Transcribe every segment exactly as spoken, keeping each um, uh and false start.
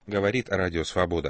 Говорит Радио Свобода.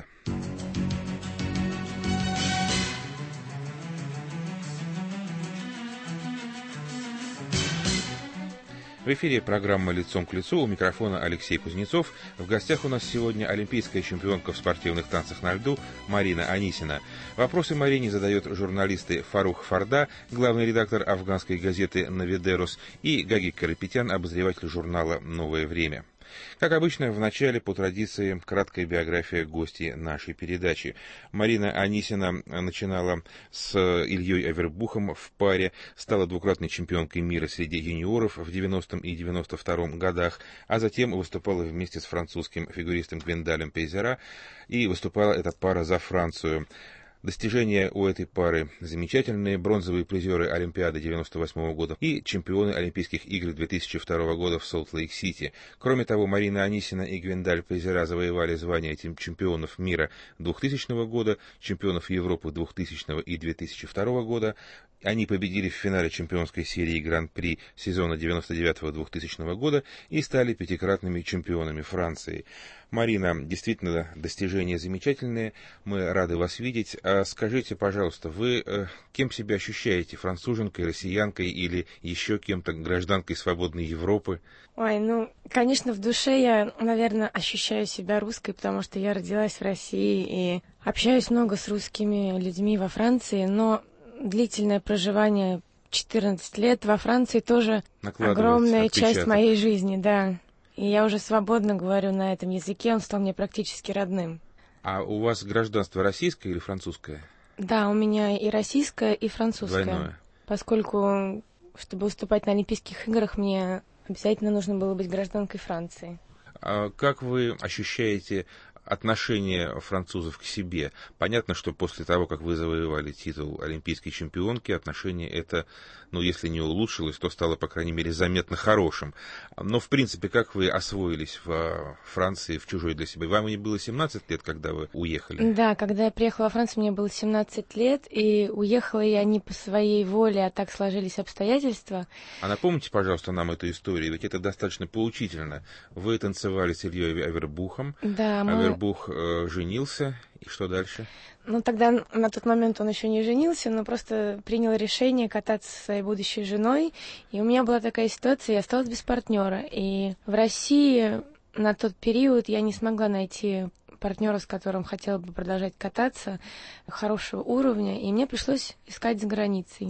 В эфире программа «Лицом к лицу», у микрофона Алексей Кузнецов. В гостях у нас сегодня олимпийская чемпионка в спортивных танцах на льду Марина Анисина. Вопросы Марине задают журналисты Фарух Фарда, главный редактор афганской газеты «Навидерус», и Гаги Карапетян, обозреватель журнала «Новое время». Как обычно, в начале, по традиции, краткая биография гостей нашей передачи. Марина Анисина начинала с Ильей Авербухом в паре, стала двукратной чемпионкой мира среди юниоров в девяностом и девяносто втором годах, а затем выступала вместе с французским фигуристом Гвендалем Пейзера, и выступала эта пара за Францию. Достижения у этой пары замечательные: бронзовые призеры Олимпиады девяносто восьмого года и чемпионы Олимпийских игр две тысячи второго года в Солт-Лейк-Сити. Кроме того, Марина Анисина и Гвендаль Пейзера завоевали звание чемпионов мира двухтысячного года, чемпионов Европы двухтысячного и две тысячи второго года. Они победили в финале чемпионской серии Гран-при сезона девяносто девятого — двухтысячного года и стали пятикратными чемпионами Франции. Марина, действительно, достижения замечательные, мы рады вас видеть. А скажите, пожалуйста, вы э, кем себя ощущаете? Француженкой, россиянкой или еще кем-то, гражданкой свободной Европы? Ой, ну, конечно, в душе я, наверное, ощущаю себя русской, потому что я родилась в России и общаюсь много с русскими людьми во Франции, но длительное проживание четырнадцать лет во Франции тоже огромная отпечаток. Часть моей жизни, да. И я уже свободно говорю на этом языке, он стал мне практически родным. А у вас гражданство российское или французское? Да, у меня и российское, и французское. Двойное. Поскольку, чтобы выступать на Олимпийских играх, мне обязательно нужно было быть гражданкой Франции. А как вы ощущаете отношение французов к себе? Понятно, что после того, как вы завоевали титул олимпийской чемпионки, отношение это, ну, если не улучшилось, то стало, по крайней мере, заметно хорошим. Но, в принципе, как вы освоились в Франции, в чужой для себя? Вам не было семнадцать лет, когда вы уехали? Да, когда я приехала во Францию, мне было семнадцать лет, и уехала я не по своей воле, а так сложились обстоятельства. А напомните, пожалуйста, нам эту историю, ведь это достаточно поучительно. Вы танцевали с Ильей Авербухом. Да, мы... Авербух э, женился, и что дальше? Ну, тогда на тот момент он еще не женился, но просто принял решение кататься со своей будущей женой. И у меня была такая ситуация, я осталась без партнера. И в России на тот период я не смогла найти партнера, с которым хотела бы продолжать кататься, хорошего уровня, и мне пришлось искать за границей.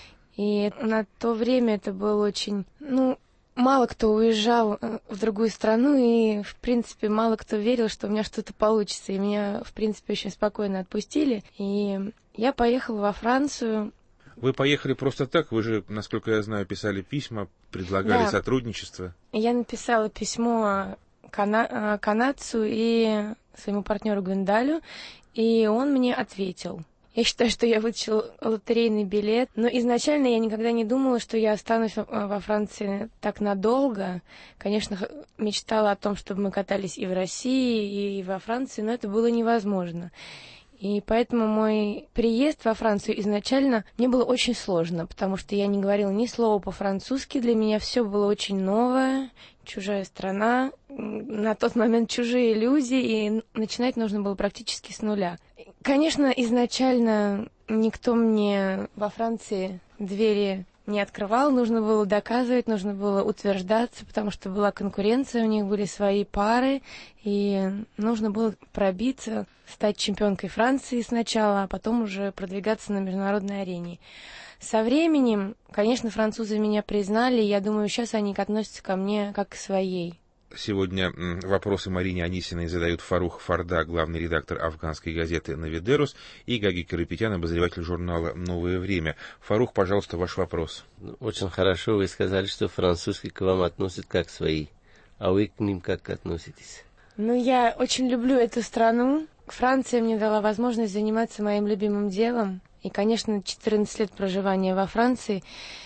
И на то время это было очень, ну, мало кто уезжал в другую страну, и, в принципе, мало кто верил, что у меня что-то получится. И меня, в принципе, очень спокойно отпустили. И я поехала во Францию. Вы поехали просто так? Вы же, насколько я знаю, писали письма, предлагали да. сотрудничество. Я написала письмо кана- канадцу и своему партнеру Гвендалю, и он мне ответил. Я считаю, что я вытащила лотерейный билет, но изначально я никогда не думала, что я останусь во Франции так надолго. Конечно, мечтала о том, чтобы мы катались и в России, и во Франции, но это было невозможно. И поэтому мой приезд во Францию изначально мне было очень сложно, потому что я не говорила ни слова по-французски, для меня все было очень новое, чужая страна, на тот момент чужие люди, и начинать нужно было практически с нуля. Конечно, изначально никто мне во Франции двери не открывал, нужно было доказывать, нужно было утверждаться, потому что была конкуренция, у них были свои пары, и нужно было пробиться, стать чемпионкой Франции сначала, а потом уже продвигаться на международной арене. Со временем, конечно, французы меня признали, и я думаю, сейчас они относятся ко мне как к своей. Сегодня вопросы Марине Анисиной задают Фарух Фарда, главный редактор афганской газеты «Навидерус», и Гаги Карапетян, обозреватель журнала «Новое время». Фарух, пожалуйста, ваш вопрос. Очень хорошо вы сказали, что французские к вам относят как свои. А вы к ним как относитесь? Ну, я очень люблю эту страну. Франция мне дала возможность заниматься моим любимым делом. И, конечно, четырнадцать лет проживания во Франции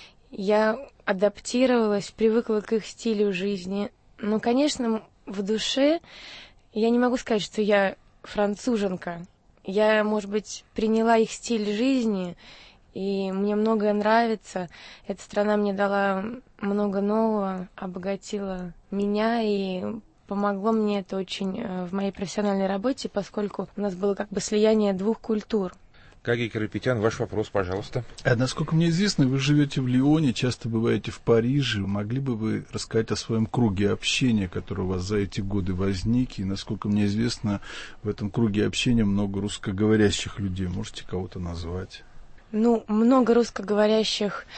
я адаптировалась, привыкла к их стилю жизни. Ну, конечно, в душе я не могу сказать, что я француженка. Я, может быть, приняла их стиль жизни, и мне многое нравится. Эта страна мне дала много нового, обогатила меня и помогло мне это очень в моей профессиональной работе, поскольку у нас было как бы слияние двух культур. Гагик Карапетян, ваш вопрос, пожалуйста. А насколько мне известно, вы живете в Лионе, часто бываете в Париже. Могли бы вы рассказать о своем круге общения, который у вас за эти годы возник? И, насколько мне известно, в этом круге общения много русскоговорящих людей. Можете кого-то назвать? Ну, много русскоговорящих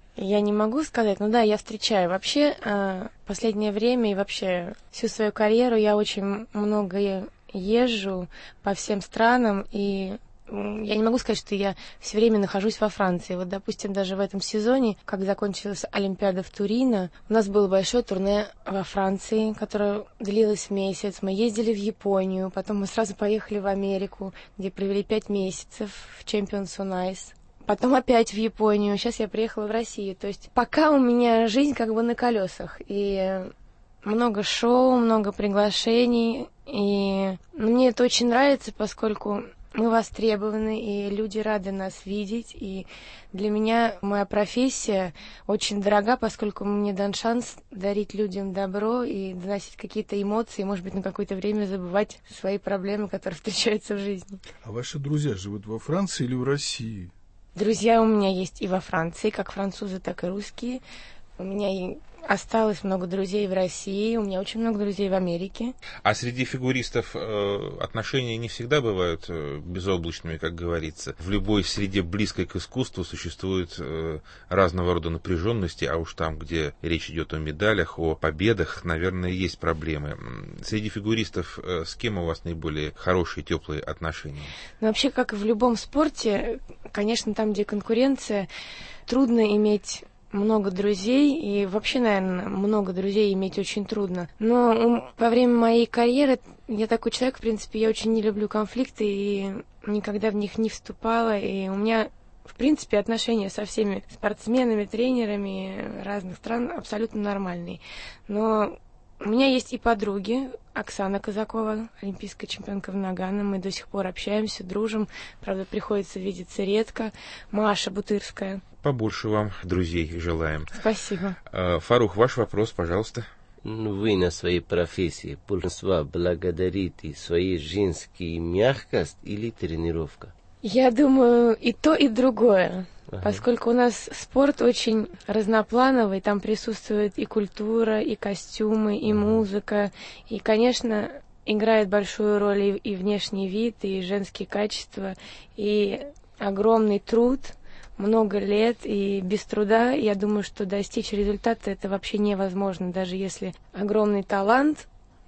я не могу сказать, но да, я встречаю. Вообще, в последнее время и вообще всю свою карьеру я очень много езжу по всем странам, и я не могу сказать, что я все время нахожусь во Франции. Вот, допустим, даже в этом сезоне, как закончилась Олимпиада в Турино, у нас было большое турне во Франции, которое длилось месяц. Мы ездили в Японию, потом мы сразу поехали в Америку, где провели пять месяцев в Champions on Ice. Потом опять в Японию. Сейчас я приехала в Россию. То есть пока у меня жизнь как бы на колесах. И много шоу, много приглашений. И мне это очень нравится, поскольку мы востребованы, и люди рады нас видеть. И для меня моя профессия очень дорога, поскольку мне дан шанс дарить людям добро и доносить какие-то эмоции, и, может быть, на какое-то время забывать свои проблемы, которые встречаются в жизни. А ваши друзья живут во Франции или в России? Друзья у меня есть и во Франции, как французы, так и русские. У меня и осталось много друзей в России, у меня очень много друзей в Америке. А среди фигуристов э, отношения не всегда бывают э, безоблачными, как говорится. В любой среде, близкой к искусству, существуют э, разного рода напряженности, а уж там, где речь идет о медалях, о победах, наверное, есть проблемы. Среди фигуристов э, с кем у вас наиболее хорошие, теплые отношения? Ну, вообще, как и в любом спорте, конечно, там, где конкуренция, трудно иметь много друзей, и вообще, наверное, много друзей иметь очень трудно. Но во время моей карьеры я такой человек, в принципе, я очень не люблю конфликты и никогда в них не вступала, и у меня, в принципе, отношения со всеми спортсменами, тренерами разных стран абсолютно нормальные. Но у меня есть и подруги. Оксана Казакова, олимпийская чемпионка в Нагано. Мы до сих пор общаемся, дружим. Правда, приходится видеться редко. Маша Бутырская. Побольше вам друзей желаем. Спасибо. Фарух, ваш вопрос, пожалуйста. Вы на своей профессии большинство благодарите своей женские мягкость или тренировка? Я думаю, и то, и другое. Ага. Поскольку у нас спорт очень разноплановый, там присутствует и культура, и костюмы, и музыка, и, конечно, играет большую роль и, и внешний вид, и женские качества, и огромный труд, много лет, и без труда, я думаю, что достичь результата это вообще невозможно, даже если огромный талант,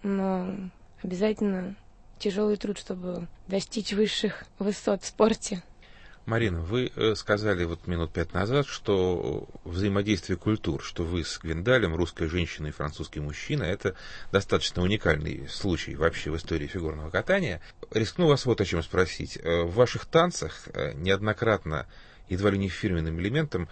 но обязательно тяжелый труд, чтобы достичь высших высот в спорте. Марина, вы сказали вот минут пять назад, что взаимодействие культур, что вы с Гвиндалем, русская женщина и французский мужчина, это достаточно уникальный случай вообще в истории фигурного катания. Рискну вас вот о чем спросить. В ваших танцах неоднократно, едва ли не фирменным элементом,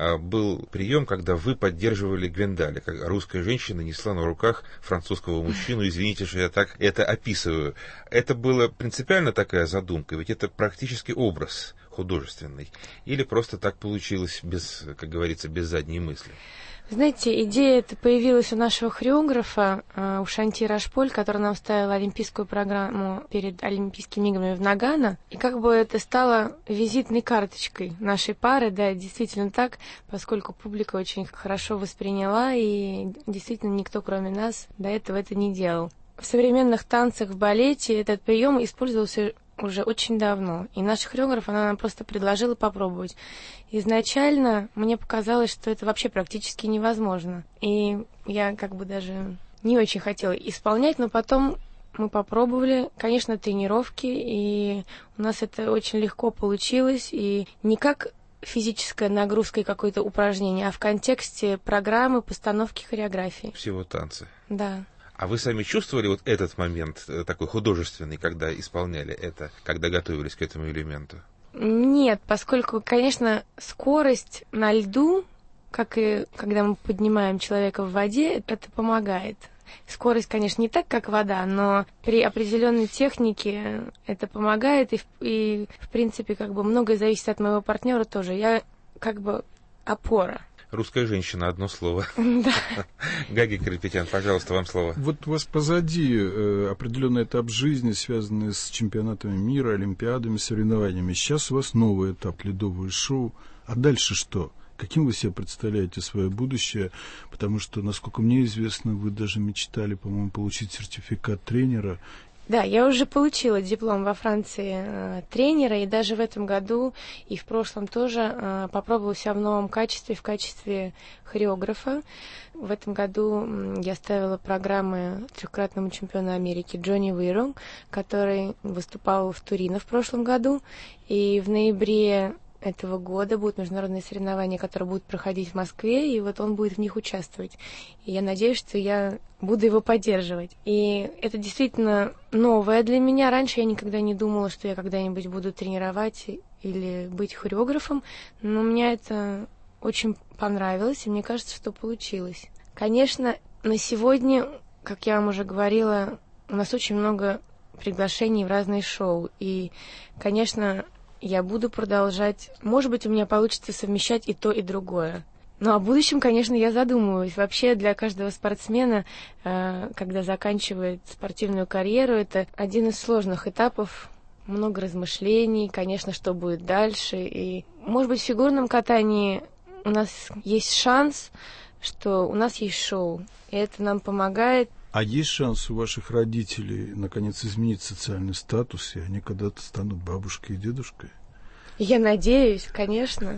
был прием, когда вы поддерживали Гвиндаля, как русская женщина несла на руках французского мужчину. Извините, что я так это описываю. Это была принципиально такая задумка, ведь это практически образ художественный. Или просто так получилось, без, как говорится, без задней мысли? Знаете, идея эта появилась у нашего хореографа, у Шанти Рашполь, который нам ставил олимпийскую программу перед Олимпийскими играми в Нагано. И как бы это стало визитной карточкой нашей пары, да, действительно так, поскольку публика очень хорошо восприняла, и действительно никто, кроме нас, до этого это не делал. В современных танцах, в балете этот прием использовался уже очень давно. И наш хореограф, она нам просто предложила попробовать. Изначально мне показалось, что это вообще практически невозможно. И я как бы даже не очень хотела исполнять, но потом мы попробовали, конечно, тренировки, и у нас это очень легко получилось. И не как физическая нагрузка и какое-то упражнение, а в контексте программы, постановки хореографии. Всего танца. Да. А вы сами чувствовали вот этот момент такой художественный, когда исполняли это, когда готовились к этому элементу? Нет, поскольку, конечно, скорость на льду, как и когда мы поднимаем человека в воде, это помогает. Скорость, конечно, не так, как вода, но при определенной технике это помогает, и, и в принципе, как бы многое зависит от моего партнера тоже. Я как бы опора. Русская женщина, одно слово. Гаги Карапетян, пожалуйста, вам слово. Вот у вас позади э, определенный этап жизни, связанный с чемпионатами мира, олимпиадами, соревнованиями. Сейчас у вас новый этап, ледовое шоу. А дальше что? Каким вы себе представляете свое будущее? Потому что, насколько мне известно, вы даже мечтали, по-моему, получить сертификат тренера. Да, я уже получила диплом во Франции э, тренера, и даже в этом году и в прошлом тоже э, попробовала себя в новом качестве, в качестве хореографа. В этом году м, я ставила программы трехкратному чемпиону Америки Джонни Уиру, который выступал в Турино в прошлом году, и в ноябре этого года будут международные соревнования, которые будут проходить в Москве, и вот он будет в них участвовать. И я надеюсь, что я буду его поддерживать. И это действительно новое для меня. Раньше я никогда не думала, что я когда-нибудь буду тренировать или быть хореографом, но мне это очень понравилось, и мне кажется, что получилось. Конечно, на сегодня, как я вам уже говорила, у нас очень много приглашений в разные шоу, и, конечно, я буду продолжать. Может быть, у меня получится совмещать и то, и другое. Ну, о будущем, конечно, я задумываюсь. Вообще, для каждого спортсмена, э, когда заканчивает спортивную карьеру, это один из сложных этапов. Много размышлений, конечно, что будет дальше. И, может быть, в фигурном катании у нас есть шанс, что у нас есть шоу. И это нам помогает. А есть шанс у ваших родителей, наконец, изменить социальный статус, и они когда-то станут бабушкой и дедушкой? Я надеюсь, конечно.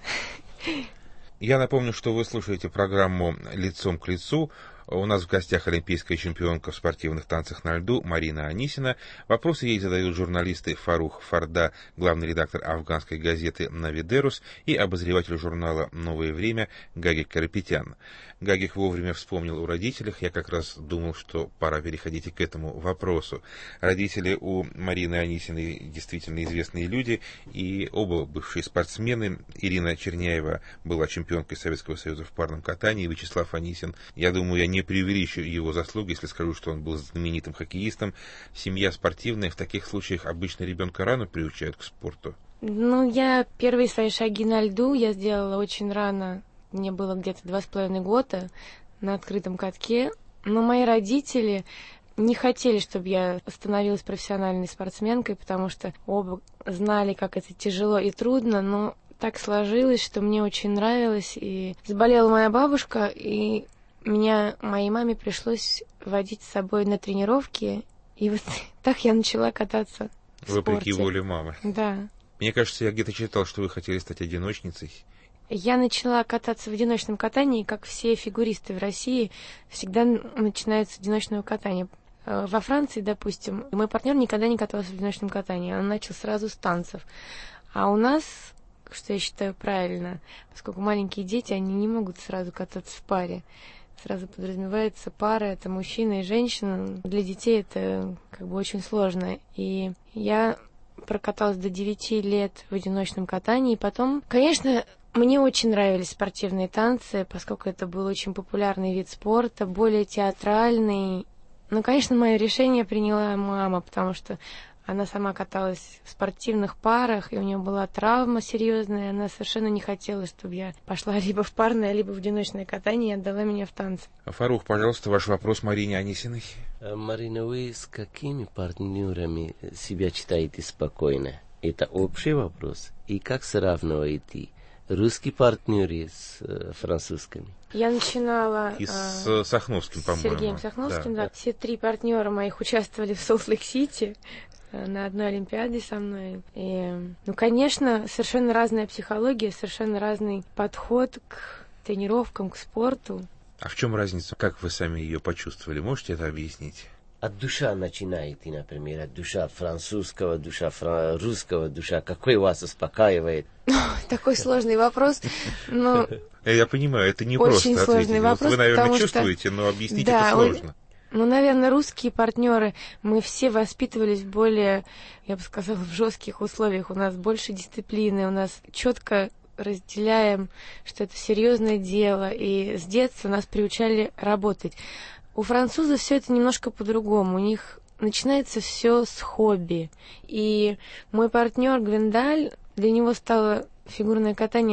Я напомню, что вы слушаете программу «Лицом к лицу». У нас в гостях олимпийская чемпионка в спортивных танцах на льду Марина Анисина. Вопросы ей задают журналисты Фарух Фарда, главный редактор афганской газеты «Навидерус», и обозреватель журнала «Новое время» Гагик Карапетян. Гагик вовремя вспомнил о родителях. Я как раз думал, что пора переходить и к этому вопросу. Родители у Марины Анисиной действительно известные люди, и оба бывшие спортсмены. Ирина Черняева была чемпионкой Советского Союза в парном катании, Вячеслав Анисин, я думаю, я не преувеличу его заслуги, если скажу, что он был знаменитым хоккеистом. Семья спортивная, в таких случаях обычно ребенка рано приучают к спорту. Ну, я первые свои шаги на льду я сделала очень рано. Мне было где-то два с половиной года на открытом катке. Но мои родители не хотели, чтобы я становилась профессиональной спортсменкой, потому что оба знали, как это тяжело и трудно, но так сложилось, что мне очень нравилось. И заболела моя бабушка, и меня, моей маме пришлось водить с собой на тренировки, и вот так я начала кататься в Вопреки спорте. воле мамы. Да. Мне кажется, я где-то читал, что вы хотели стать одиночницей. Я начала кататься в одиночном катании, как все фигуристы в России, всегда начинают с одиночного катания. Во Франции, допустим, мой партнер никогда не катался в одиночном катании, он начал сразу с танцев. А у нас, что я считаю правильно, поскольку маленькие дети, они не могут сразу кататься в паре. Сразу подразумевается пара, это мужчина и женщина. Для детей это как бы очень сложно. И я прокаталась до девяти лет в одиночном катании. И потом, конечно, мне очень нравились спортивные танцы, поскольку это был очень популярный вид спорта, более театральный. Но, конечно, мое решение приняла мама, потому что она сама каталась в спортивных парах, и у нее была травма серьезная, и она совершенно не хотела, чтобы я пошла либо в парное, либо в одиночное катание, и отдала меня в танцы. Фарух, пожалуйста, ваш вопрос Марине Анисиной. Марина, вы с какими партнерами себя считаете спокойно? Это общий вопрос. И как сравниваете русские партнеры с э, французскими? Я начинала И с э, Сахновским, с по-моему. Сергеем Сахновским, Да. да. Все три партнера моих участвовали в Солт-Лейк-Сити на одной Олимпиаде со мной. И, ну, конечно, совершенно разная психология, совершенно разный подход к тренировкам, к спорту. А в чем разница? Как вы сами ее почувствовали? Можете это объяснить? От душа начинаете, например, от душа французского, душа фран... русского, душа. Какой вас успокаивает? Такой сложный вопрос. Но Я понимаю, это не очень просто сложный ответить. вопрос, Вот вы, наверное, потому что- чувствуете, но объяснить Да, это он- сложно. Ну, наверное, русские партнеры, мы все воспитывались в более, я бы сказала, в жестких условиях. У нас больше дисциплины, у нас четко разделяем, что это серьезное дело, и с детства нас приучали работать. У французов все это немножко по-другому. У них начинается все с хобби. И мой партнер Гвендаль, для него стало фигурное катание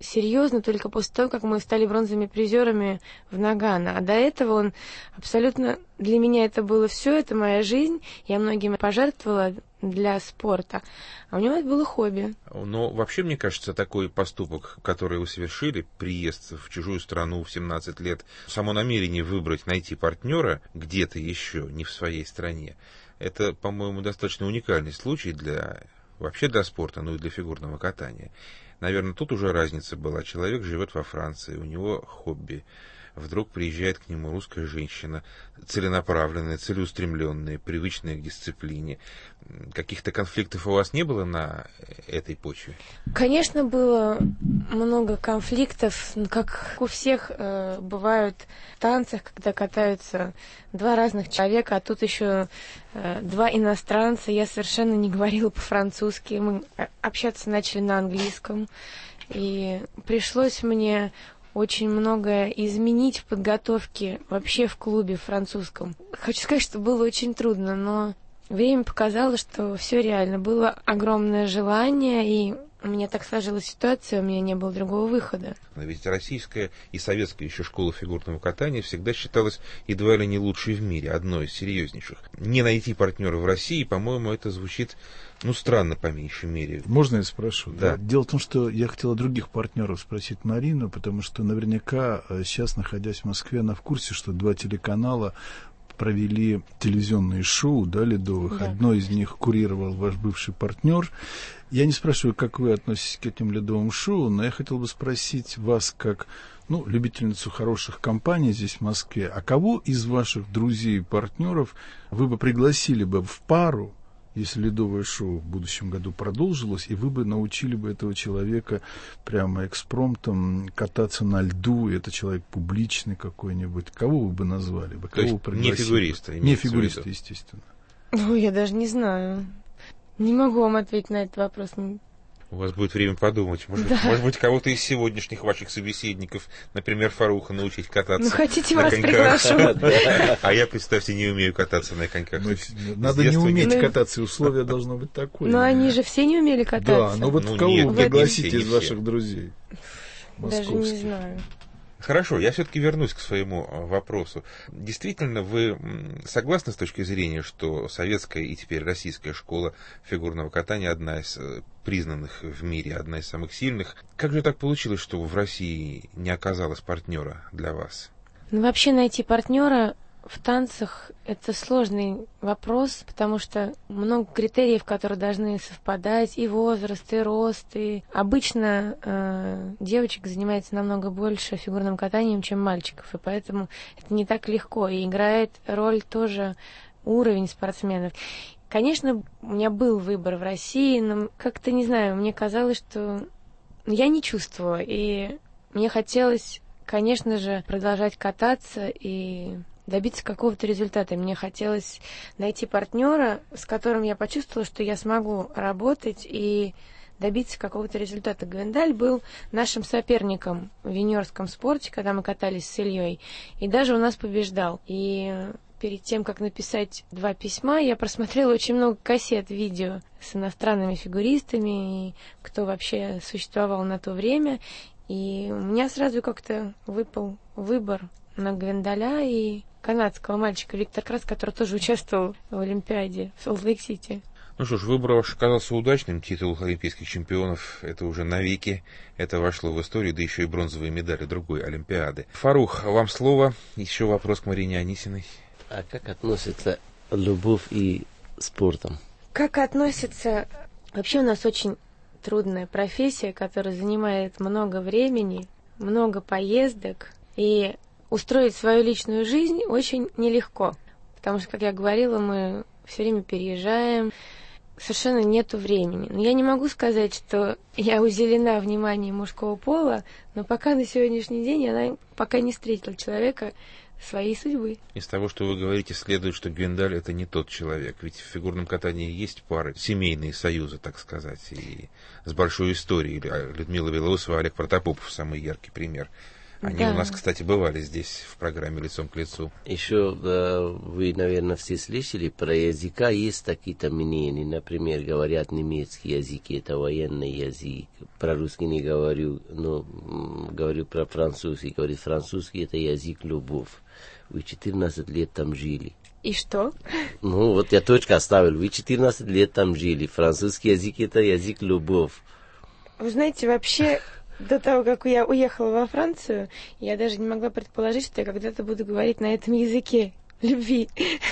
серьезно только после того, как мы стали бронзовыми призерами в Нагано. А до этого он абсолютно... Для меня это было все, это моя жизнь. Я многим пожертвовала для спорта. А у него это было хобби. Но вообще, мне кажется, такой поступок, который вы совершили, приезд в чужую страну в семнадцать лет, само намерение выбрать, найти партнера где-то еще, не в своей стране, это, по-моему, достаточно уникальный случай для... вообще для спорта, ну и для фигурного катания. Наверное, тут уже разница была. Человек живет во Франции, у него хобби. Вдруг приезжает к нему русская женщина, целенаправленная, целеустремленная, привычная к дисциплине. Каких-то конфликтов у вас не было на этой почве? Конечно, было много конфликтов, как у всех э, бывают в танцах, когда катаются два разных человека, а тут еще э, два иностранца. Я совершенно не говорила по-французски, мы общаться начали на английском, и пришлось мне очень многое изменить в подготовке вообще в клубе французском. Хочу сказать, что было очень трудно, но время показало, что все реально. Было огромное желание, и у меня так сложилась ситуация, у меня не было другого выхода. Но ведь российская и советская еще школа фигурного катания всегда считалась едва ли не лучшей в мире, одной из серьезнейших. Не найти партнера в России, по-моему, это звучит, ну, странно по меньшей мере. Можно я спрошу? Да. Дело в том, что я хотел о других партнеров спросить Марину, потому что наверняка сейчас, находясь в Москве, она в курсе, что два телеканала провели телевизионные шоу, да, ледовых. Да. Одно из них курировал ваш бывший партнер. Я не спрашиваю, как вы относитесь к этим ледовым шоу, но я хотел бы спросить вас, как, ну, любительницу хороших компаний здесь, в Москве, а кого из ваших друзей и партнеров вы бы пригласили бы в пару, если ледовое шоу в будущем году продолжилось, и вы бы научили бы этого человека прямо экспромтом кататься на льду, и это человек публичный какой-нибудь, кого вы бы назвали бы? Кого То есть не фигуристы? Не фигуристы, естественно. Ну, я даже не знаю. Не могу вам ответить на этот вопрос. У вас будет время подумать. Может, да. быть, может быть, кого-то из сегодняшних ваших собеседников, например, Фаруха, научить кататься. Ну, хотите, на вас коньках. приглашу. А я, представьте, не умею кататься на коньках. Надо не уметь кататься, и условие должно быть такое. Но они же все не умели кататься. Да, но вот кого вы пригласите из ваших друзей? Даже не знаю. Хорошо, я все-таки вернусь к своему вопросу. Действительно, вы согласны с точки зрения, что советская и теперь российская школа фигурного катания одна из признанных в мире, одна из самых сильных? Как же так получилось, что в России не оказалось партнера для вас? Ну, вообще найти партнера в танцах — это сложный вопрос, потому что много критериев, которые должны совпадать, и возраст, и рост, и обычно э, девочек занимается намного больше фигурным катанием, чем мальчиков, и поэтому это не так легко, и играет роль тоже уровень спортсменов. Конечно, у меня был выбор в России, но как-то, не знаю, мне казалось, что я не чувствовала, и мне хотелось, конечно же, продолжать кататься и добиться какого-то результата. Мне хотелось найти партнера, с которым я почувствовала, что я смогу работать и добиться какого-то результата. Гвендаль был нашим соперником в юниорском спорте, когда мы катались с Ильей, и даже у нас побеждал. И перед тем, как написать два письма, я просмотрела очень много кассет, видео с иностранными фигуристами, и кто вообще существовал на то время. И у меня сразу как-то выпал выбор на Гвендаля и канадского мальчика Виктор Крас, который тоже участвовал в Олимпиаде в Солт-Лейк-Сити. Ну что ж, выбор ваш оказался удачным. Титул олимпийских чемпионов — это уже навеки. Это вошло в историю, да еще и бронзовые медали другой Олимпиады. Фарух, вам слово. Еще вопрос к Марине Анисиной. А как относится любовь и спортом? Как относится... Вообще у нас очень трудная профессия, которая занимает много времени, много поездок, и устроить свою личную жизнь очень нелегко, потому что, как я говорила, мы все время переезжаем, совершенно нету времени. Но я не могу сказать, что я уделена вниманию мужского пола, но пока на сегодняшний день она пока не встретила человека своей судьбы. Из того, что вы говорите, следует, что Гвендаль — это не тот человек. Ведь в фигурном катании есть пары, семейные союзы, так сказать, и с большой историей. Людмила Белоусова, Олег Протопопов — самый яркий пример. Они Да. у нас, кстати, бывали здесь в программе «Лицом к лицу». Еще э, вы, наверное, все слышали, про языка есть такие-то мнения. Например, говорят, немецкий язык — это военный язык. Про русский не говорю, но м, говорю про французский. Говорит, французский — это язык любовь. Вы четырнадцать лет там жили. И что? Ну, вот я точку оставил. Вы четырнадцать лет там жили. Французский язык — это язык любовь. Вы знаете, вообще, до того, как я уехала во Францию, я даже не могла предположить, что я когда-то буду говорить на этом языке любви.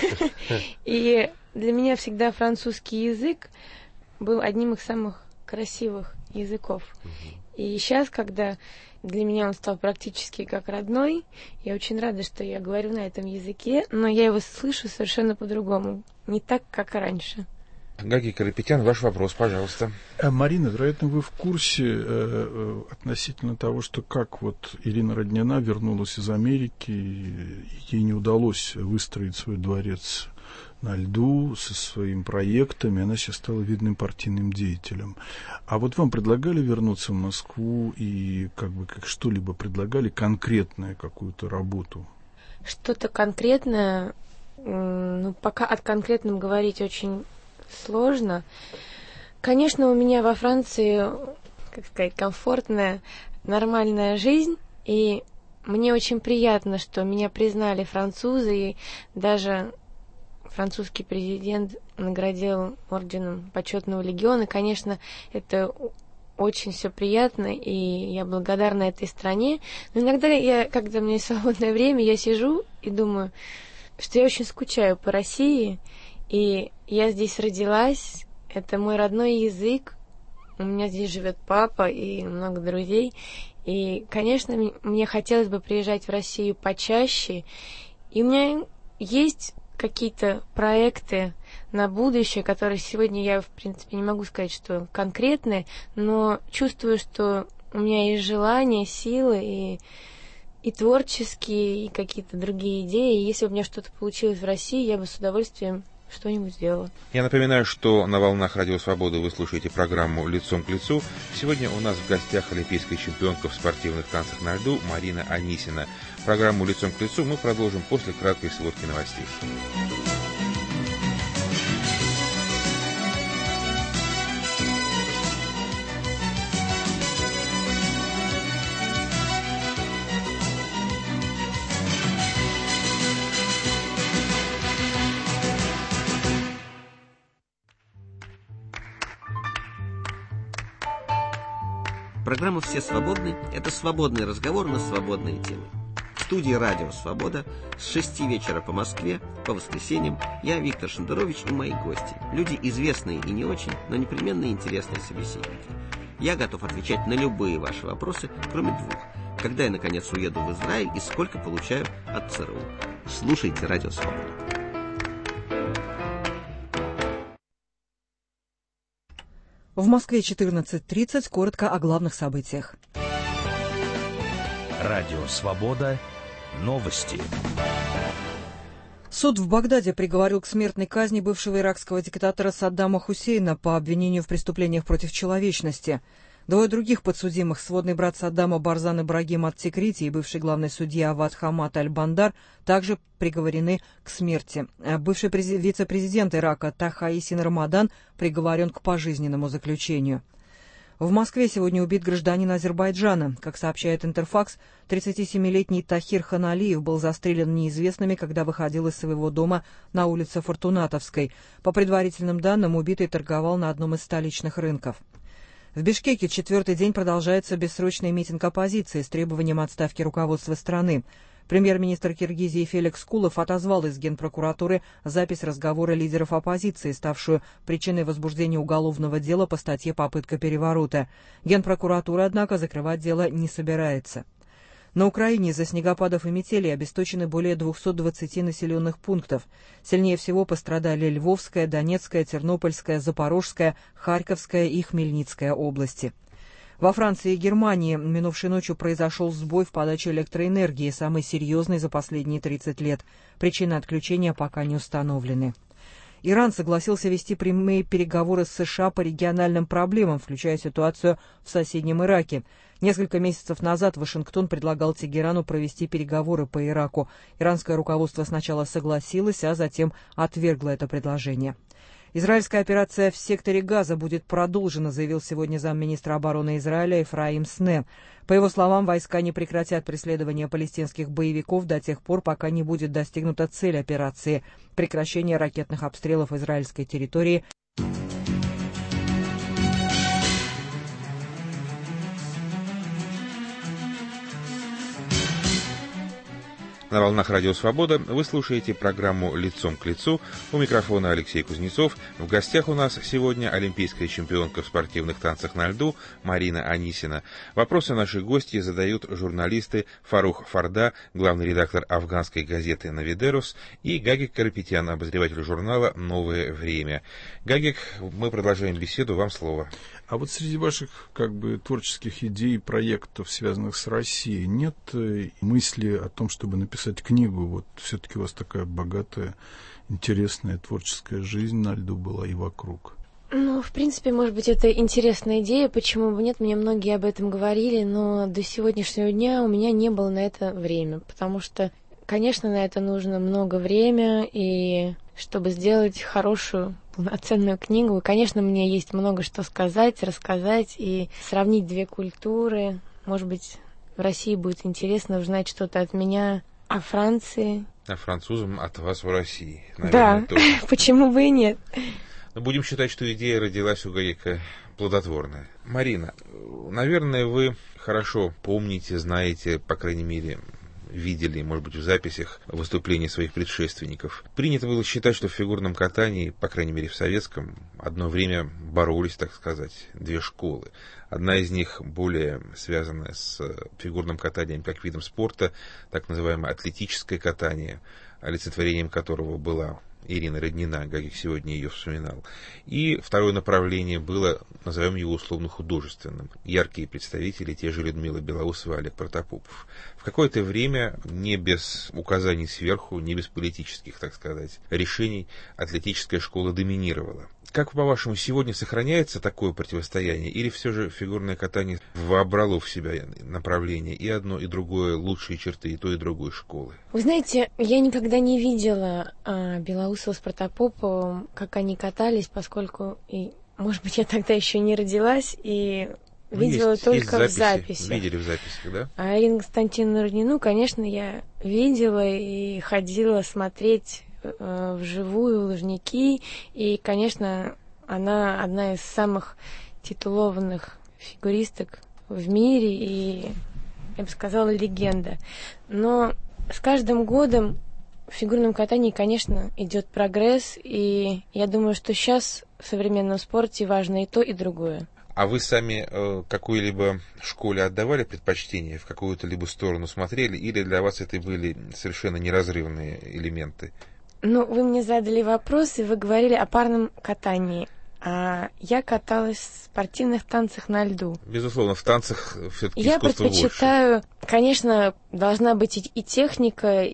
И для меня всегда французский язык был одним из самых красивых языков. И сейчас, когда для меня он стал практически как родной, я очень рада, что я говорю на этом языке, но я его слышу совершенно по-другому, не так, как раньше. Гагик Карапетян, ваш вопрос, пожалуйста. Марина, вероятно, вы в курсе э, э, относительно того, что как вот Ирина Родняна вернулась из Америки, и ей не удалось выстроить свой дворец на льду со своими проектами, она сейчас стала видным партийным деятелем. А вот вам предлагали вернуться в Москву и как бы как что-либо предлагали, конкретную какую-то работу? Что-то конкретное, ну, пока от конкретном говорить очень сложно. Конечно, у меня во Франции, как сказать, комфортная, нормальная жизнь, и мне очень приятно, что меня признали французы, и даже французский президент наградил орденом Почетного легиона. Конечно, это очень все приятно, и я благодарна этой стране. Но иногда я, когда у меня есть свободное время, я сижу и думаю, что я очень скучаю по России, и я здесь родилась, это мой родной язык, у меня здесь живет папа и много друзей, и, конечно, мне хотелось бы приезжать в Россию почаще, и у меня есть какие-то проекты на будущее, которые сегодня я, в принципе, не могу сказать, что конкретные, но чувствую, что у меня есть желание, силы и, и творческие, и какие-то другие идеи. И если бы у меня что-то получилось в России, я бы с удовольствием что-нибудь сделала. Я напоминаю, что на волнах Радио Свобода вы слушаете программу «Лицом к лицу». Сегодня у нас в гостях олимпийская чемпионка в спортивных танцах на льду Марина Анисина. Программу «Лицом к лицу» мы продолжим после краткой сводки новостей. Программа «Все свободны» — это свободный разговор на свободные темы. В студии «Радио Свобода» с шести вечера по Москве, по воскресеньям, я, Виктор Шендерович, и мои гости. Люди известные и не очень, но непременно интересные собеседники. Я готов отвечать на любые ваши вопросы, кроме двух. Когда я, наконец, уеду в Израиль и сколько получаю от ЦРУ. Слушайте «Радио Свобода». В Москве четырнадцать тридцать. Коротко о главных событиях. Радио «Свобода». Новости. Суд в Багдаде приговорил к смертной казни бывшего иракского диктатора Саддама Хусейна по обвинению в преступлениях против человечности. Двое других подсудимых, сводный брат Саддама Барзан Ибрагим ат-Тикрити и бывший главный судья Авад Хамад аль-Бандар, также приговорены к смерти. Бывший прези- вице-президент Ирака Таха Исин Рамадан приговорен к пожизненному заключению. В Москве сегодня убит гражданин Азербайджана. Как сообщает Интерфакс, тридцатисемилетний Тахир Ханалиев был застрелен неизвестными, когда выходил из своего дома на улице Фортунатовской. По предварительным данным, убитый торговал на одном из столичных рынков. В Бишкеке четвертый день продолжается бессрочный митинг оппозиции с требованием отставки руководства страны. Премьер-министр Киргизии Феликс Кулов отозвал из Генпрокуратуры запись разговора лидеров оппозиции, ставшую причиной возбуждения уголовного дела по статье «Попытка переворота». Генпрокуратура, однако, закрывать дело не собирается. На Украине из-за снегопадов и метели обесточены более двухсот двадцати населенных пунктов. Сильнее всего пострадали Львовская, Донецкая, Тернопольская, Запорожская, Харьковская и Хмельницкая области. Во Франции и Германии минувшей ночью произошел сбой в подаче электроэнергии, самый серьезный за последние тридцать лет. Причины отключения пока не установлены. Иран согласился вести прямые переговоры с США по региональным проблемам, включая ситуацию в соседнем Ираке. Несколько месяцев назад Вашингтон предлагал Тегерану провести переговоры по Ираку. Иранское руководство сначала согласилось, а затем отвергло это предложение. Израильская операция в секторе Газа будет продолжена, заявил сегодня замминистра обороны Израиля Ефраим Сне. По его словам, войска не прекратят преследование палестинских боевиков до тех пор, пока не будет достигнута цель операции – прекращение ракетных обстрелов израильской территории. На волнах Радио Свобода вы слушаете программу «Лицом к лицу». У микрофона Алексей Кузнецов. В гостях у нас сегодня олимпийская чемпионка в спортивных танцах на льду Марина Анисина. Вопросы нашей гости задают журналисты Фарух Фарда, главный редактор афганской газеты «Навидерус», и Гагик Карапетян, обозреватель журнала «Новое время». Гагик, мы продолжаем беседу. Вам слово. А вот среди ваших как бы творческих идей, проектов, связанных с Россией, нет мысли о том, чтобы написать книгу? Вот все-таки у вас такая богатая, интересная творческая жизнь на льду была и вокруг. Ну, в принципе, может быть, это интересная идея, почему бы нет, мне многие об этом говорили, но до сегодняшнего дня у меня не было на это время, потому что, конечно, на это нужно много времени, и чтобы сделать хорошую, полноценную книгу, и, конечно, мне есть много что сказать, рассказать и сравнить две культуры. Может быть, в России будет интересно узнать что-то от меня о Франции. А французам от вас в России, наверное, да, тоже. Почему бы и нет. Но будем считать, что идея родилась у Гагика плодотворная. Марина, наверное, вы хорошо помните, знаете, по крайней мере, видели, может быть, в записях выступлений своих предшественников. Принято было считать, что в фигурном катании, по крайней мере в советском, одно время боролись, так сказать, две школы. Одна из них более связанная с фигурным катанием как видом спорта, так называемое атлетическое катание, олицетворением которого была Ирина Роднина, Гагик сегодня ее вспоминал. И второе направление было, назовем его условно, художественным. Яркие представители, те же Людмила Белоусова, Олег Протопопов. В какое-то время, не без указаний сверху, не без политических, так сказать, решений, атлетическая школа доминировала. Как, по-вашему, сегодня сохраняется такое противостояние, или все же фигурное катание вобрало в себя направление и одно, и другое, лучшие черты и той, и другой школы? Вы знаете, я никогда не видела а, Белоусова с Протопоповым, как они катались, поскольку, и, может быть, я тогда еще не родилась, и ну, видела есть, только есть записи, в записи. Видели в записях, да? А Ирину Константиновну Роднину, конечно, я видела и ходила смотреть вживую в Лужники, и, конечно, она одна из самых титулованных фигуристок в мире, и, я бы сказала, легенда. Но с каждым годом в фигурном катании, конечно, идет прогресс, и я думаю, что сейчас в современном спорте важно и то, и другое. А вы сами э, какой-либо школе отдавали предпочтение, в какую-то либо сторону смотрели, или для вас это были совершенно неразрывные элементы? Ну, вы мне задали вопрос, и вы говорили о парном катании. А я каталась в спортивных танцах на льду. Безусловно, в танцах все-таки я искусство больше. Я предпочитаю, конечно, должна быть и, и техника,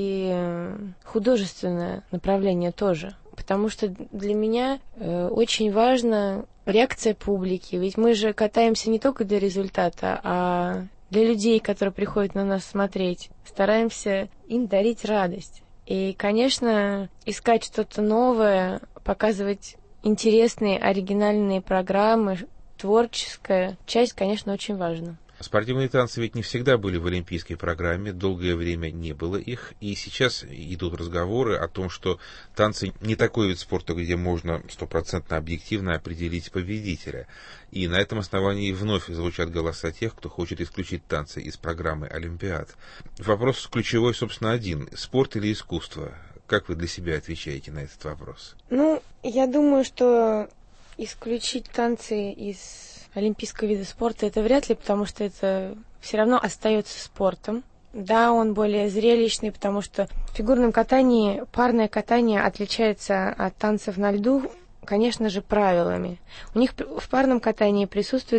и художественное направление тоже. Потому что для меня э, очень важна реакция публики. Ведь мы же катаемся не только для результата, а для людей, которые приходят на нас смотреть. Стараемся им дарить радость. И, конечно, искать что-то новое, показывать интересные, оригинальные программы, творческая часть, конечно, очень важна. Спортивные танцы ведь не всегда были в олимпийской программе, долгое время не было их, и сейчас идут разговоры о том, что танцы не такой вид спорта, где можно стопроцентно объективно определить победителя. И на этом основании вновь звучат голоса тех, кто хочет исключить танцы из программы Олимпиад. Вопрос ключевой, собственно, один. Спорт или искусство? Как вы для себя отвечаете на этот вопрос? Ну, я думаю, что исключить танцы из олимпийского вида спорта это вряд ли, потому что это все равно остается спортом. Да, он более зрелищный, потому что в фигурном катании парное катание отличается от танцев на льду, конечно же, правилами. У них в парном катании присутствует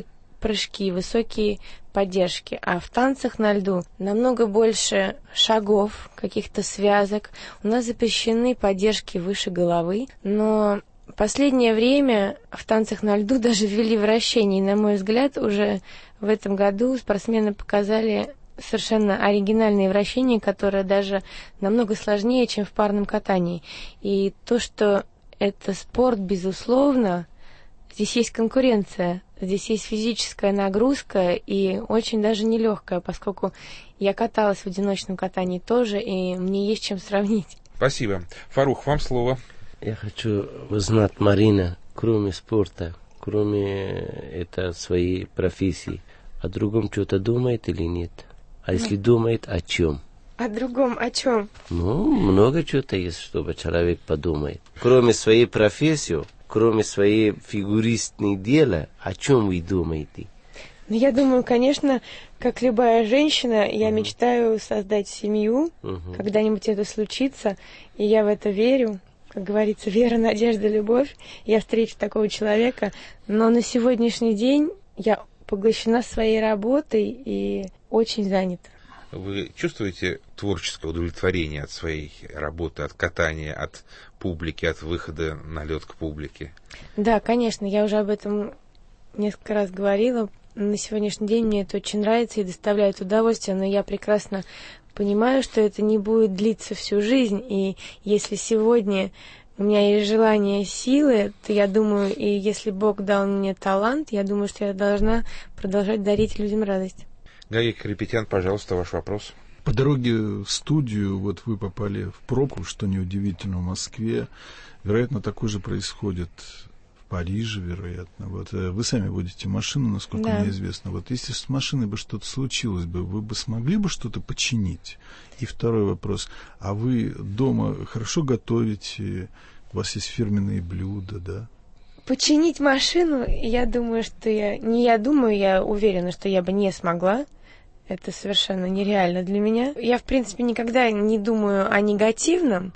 прыжки, высокие поддержки. А в танцах на льду намного больше шагов, каких-то связок. У нас запрещены поддержки выше головы, но в последнее время в танцах на льду даже ввели вращение. И, на мой взгляд, уже в этом году спортсмены показали совершенно оригинальные вращения, которые даже намного сложнее, чем в парном катании. И то, что это спорт, безусловно, здесь есть конкуренция, здесь есть физическая нагрузка и очень даже нелегкая, поскольку я каталась в одиночном катании тоже, и мне есть чем сравнить. Спасибо. Фарух, вам слово. Я хочу узнать, Марина, кроме спорта, кроме это своей профессии, о другом что-то думает или нет? А если думает, о чем? О другом о чем? Ну, много чего-то есть, чтобы человек подумает. Кроме своей профессии, кроме своей фигуристной дела, о чем вы думаете? Ну, я думаю, конечно, как любая женщина, я uh-huh. мечтаю создать семью, uh-huh. когда-нибудь это случится, и я в это верю. Как говорится, вера, надежда, любовь. Я встречу такого человека, но на сегодняшний день я поглощена своей работой и очень занята. Вы чувствуете творческое удовлетворение от своей работы, от катания, от публики, от выхода на лед к публике? Да, конечно, я уже об этом несколько раз говорила. На сегодняшний день мне это очень нравится и доставляет удовольствие, но я прекрасно понимаю, что это не будет длиться всю жизнь, и если сегодня у меня есть желание, силы, то я думаю, и если Бог дал мне талант, я думаю, что я должна продолжать дарить людям радость. Гая Карапетян, пожалуйста, ваш вопрос. По дороге в студию вот вы попали в пробку, что неудивительно, в Москве. Вероятно, такое же происходит в Париже, вероятно. Вот вы сами водите машину, насколько да. мне известно. Вот если с машиной бы что-то случилось бы, вы бы смогли бы что-то починить? И второй вопрос. А вы дома хорошо готовите? У вас есть фирменные блюда, да? Починить машину, я думаю, что я... Не я думаю, я уверена, что я бы не смогла. Это совершенно нереально для меня. Я, в принципе, никогда не думаю о негативном.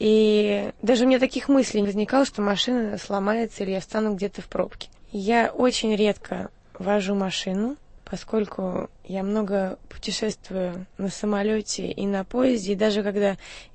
И даже у меня таких мыслей не возникало, что машина сломается или я встану где-то в пробке. Я очень редко вожу машину, поскольку я много путешествую на самолете и на поезде. И даже когда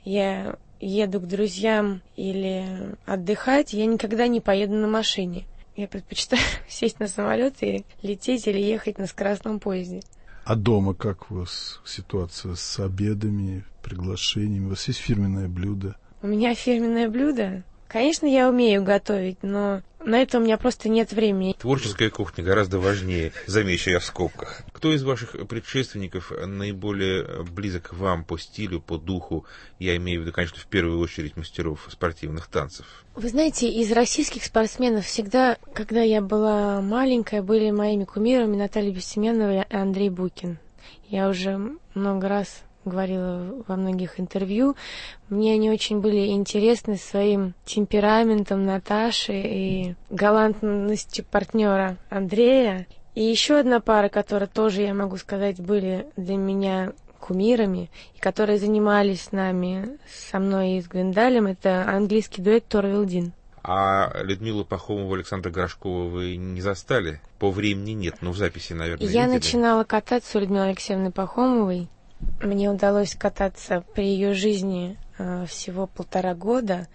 я еду к друзьям или отдыхать, я никогда не поеду на машине. Я предпочитаю сесть на самолет и лететь или ехать на скоростном поезде. А дома как у вас ситуация с обедами, приглашениями? У вас есть фирменное блюдо? У меня фирменное блюдо? Конечно, я умею готовить, но на это у меня просто нет времени. Творческая кухня гораздо важнее, замечу я в скобках. Кто из ваших предшественников наиболее близок вам по стилю, по духу? Я имею в виду, конечно, в первую очередь мастеров спортивных танцев. Вы знаете, из российских спортсменов всегда, когда я была маленькая, были моими кумирами Наталья Бессеменова и Андрей Букин. Я уже много раз говорила во многих интервью. Мне они очень были интересны своим темпераментом Наташи и галантностью партнера Андрея. И еще одна пара, которая тоже, я могу сказать, были для меня кумирами, и которые занимались с нами, со мной и с Гвиндалем, это английский дуэт Тор Вилдин. А Людмилу Пахомову, Александра Горшкова вы не застали? По времени нет, но в записи, наверное, Я видели? начинала кататься у Людмилы Алексеевны Пахомовой. Мне удалось кататься при ее жизни э, всего полтора года,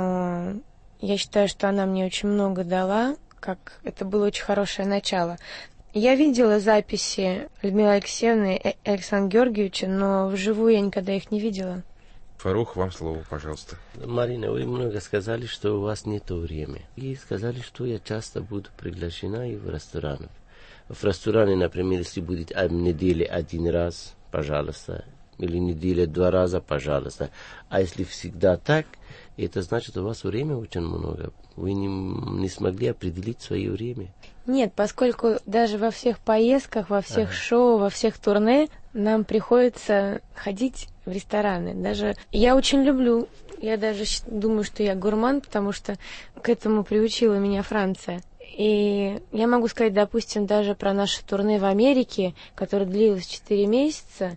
но я считаю, что она мне очень много дала, как это было очень хорошее начало. Я видела записи Людмилы Алексеевны и Александра Георгиевича, но вживую я никогда их не видела. Фарух, вам слово, пожалуйста. Марина, вы много сказали, что у вас нет времени. И сказали, что я часто буду приглашена и в рестораны. В ресторане, например, если будет в неделе один раз, пожалуйста, или неделя два раза, пожалуйста. А если всегда так, это значит, у вас время очень много. Вы не, не смогли определить свое время. Нет, поскольку даже во всех поездках, во всех ага. шоу, во всех турне нам приходится ходить в рестораны. Даже я очень люблю, я даже думаю, что я гурман, потому что к этому приучила меня Франция. И я могу сказать, допустим, даже про наше турне в Америке, которое длилось четыре месяца.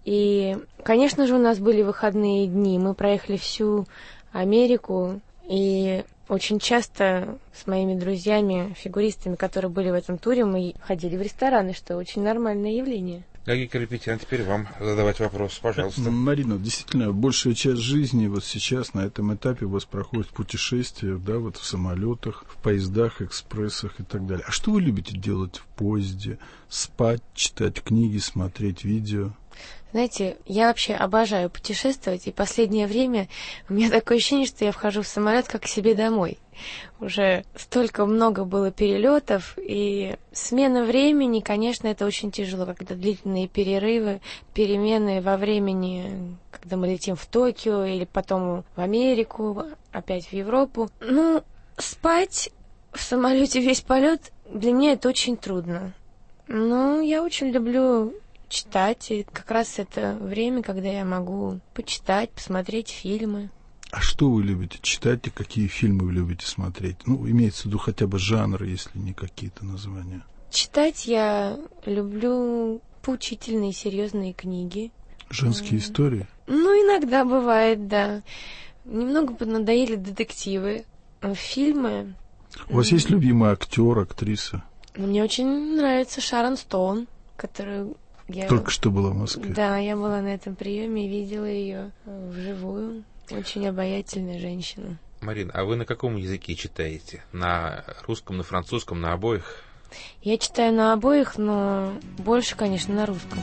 И, конечно же, у нас были выходные дни. Мы проехали всю Америку. И очень часто с моими друзьями, фигуристами, которые были в этом туре, мы ходили в рестораны, что очень нормальное явление. Гагик Карапетян, теперь вам задавать вопрос, пожалуйста. Марина, действительно, большая часть жизни вот сейчас на этом этапе у вас проходит в путешествиях, да, вот в самолетах, в поездах, экспрессах и так далее. А что вы любите делать в поезде? Спать, читать книги, смотреть видео? Знаете, я вообще обожаю путешествовать, и последнее время у меня такое ощущение, что я вхожу в самолет как к себе домой. Уже столько много было перелетов, и смена времени, конечно, это очень тяжело, когда длительные перерывы, перемены во времени, когда мы летим в Токио или потом в Америку, опять в Европу. Ну, спать в самолете весь полет для меня это очень трудно. Но я очень люблю читать, и как раз это время, когда я могу почитать, посмотреть фильмы. А что вы любите читать и какие фильмы вы любите смотреть? Ну, имеется в виду хотя бы жанры, если не какие-то названия. Читать я люблю поучительные, серьезные книги. Женские mm. истории? Ну, иногда бывает, да. Немного поднадоели детективы, фильмы. У вас mm. есть любимый актер, актриса? Мне очень нравится Шарон Стоун, которую я... Только что была в Москве. Да, я была на этом приеме и видела ее вживую. Очень обаятельная женщина. Марина, а вы на каком языке читаете? На русском, на французском, на обоих? Я читаю на обоих, но больше, конечно, на русском.